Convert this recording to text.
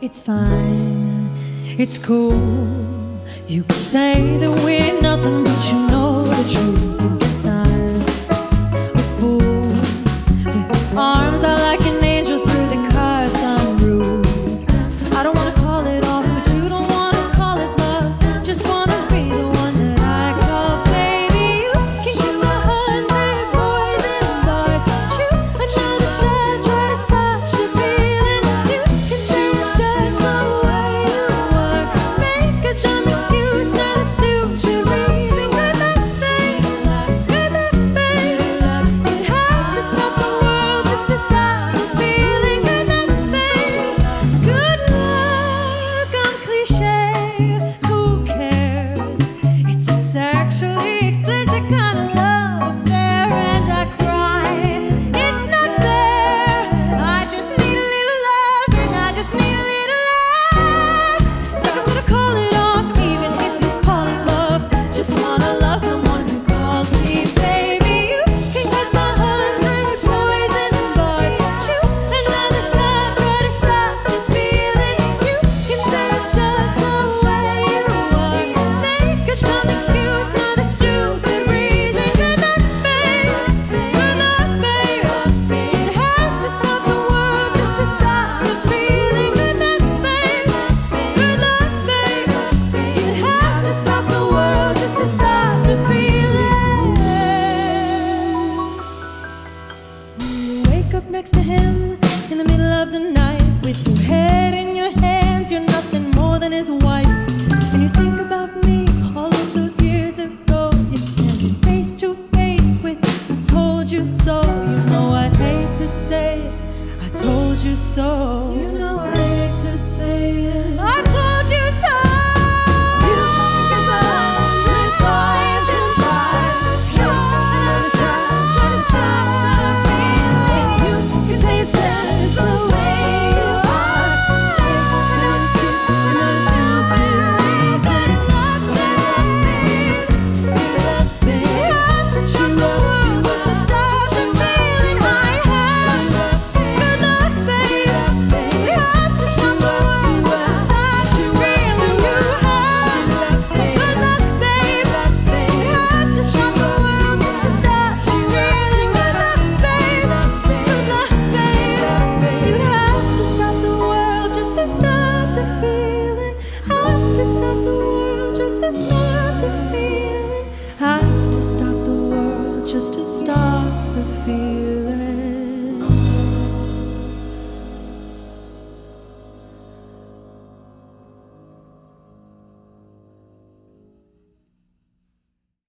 It's fine, it's cool. You can say that we're nothing, but you know the truth. I guess I'm a fool with arms out like an angel through the car sunroof. I don't wanna call it off, but you don't wanna call it love. Just wanna be the one that I call baby. You can kiss 100 boys in bars, shoot another shot, try to stop the feeling. You can say it's just the way you are, make a dumb excuse, not a stupid reason. Good luck, babe. Good luck, babe. You'd have to stop the world just to stop the feeling. Good luck, babe. Good luck, I'm cliche. Who cares? It's a sexually explicit kind of love affair, and I cry. It's not fair. I just need a little love, and I just need a little love. Like I'm gonna call it off, even if you call it love. Just wanna love someone who calls me baby. You can kiss 100 boys in bars, shoot another shot, try to stop the feeling. You can say it's just the way you are, make a dumb excuse, not a stupid reason. Good luck, babe. Good luck, babe. You'd have to stop the world just to stop the feeling. Good luck, babe. Good luck, babe. You'd have to stop the world just to stop the feeling. You wake up next to him in the middle of the night with your head in your hands. You're nothing more than his wife. And you think about me all of those years ago. You stand face to face with I told you so. You know I'd hate to say it, I told you so. You know I hate to say it, I told you so. You kiss 100 boys in bars, shoot another shot, try to stop the feeling. You can say it's just the way you are, another excuse, another stupid reason. Good luck, babe. You have to stop the world just to stop the feeling I have. Good luck, babe. You have to stop the world just to stop the feeling you have. Good luck, babe. You have to stop the world just to stop the feeling. Good luck, babe. Good luck, babe. You'd have to stop the world just to stop the feeling.